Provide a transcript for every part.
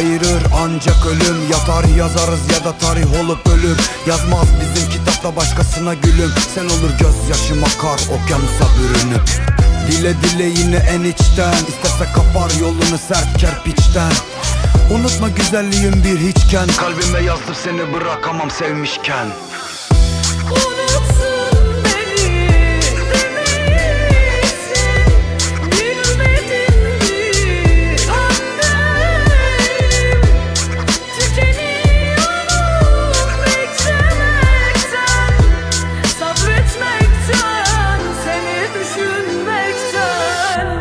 ayırır ancak ölüm. Ya tarih yazarız ya da tarih olup ölür. Yazmaz bizim kitapta başkasına gülüm. Sen olur gözyaşım akar okyanusa bürünüp. Dile dile yine en içten, İsterse kapar yolunu sert kerpiçten. Unutma güzelliğin bir hiçken, kalbime yazdım seni bırakamam sevmişken. Unutsun beni demeyesin, bilmedin bir andayım. Tükeniyorum beklemekten, sabretmekten, seni düşünmekten.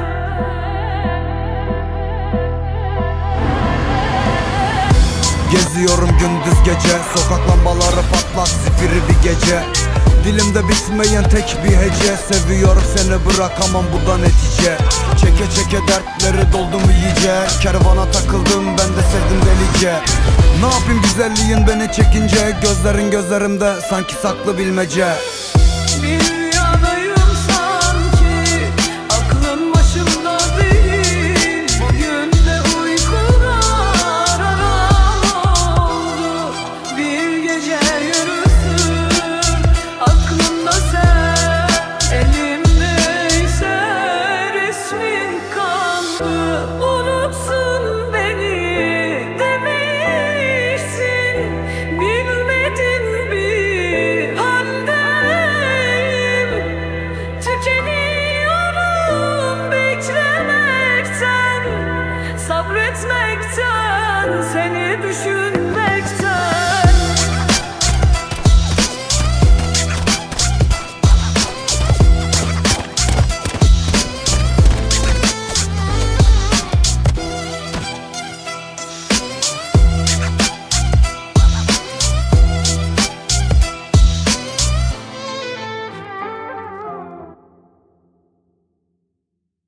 Geziyorum gündüz gece, sokak lambaları patlak zifiri bir gece. Dilimde bitmeyen tek bir hece, seviyorum seni bırakamam bu da netice. Çeke çeke dertleri doldum iyice, kervana takıldım ben de sevdim delice. Ne yapayım güzelliğin beni çekince, gözlerin gözlerimde sanki saklı bilmece. Bir rüyadayım sanki, aklım başımda değil. Bugün de uykular haram oldu. Bir gece yürüsün aklımda sen, elimdeyse resmin kandı. Unutsun beni demeyesin, bilmedin bir haldeyim. Tükeniyorum beklemekten, sabretmekten, seni düşün.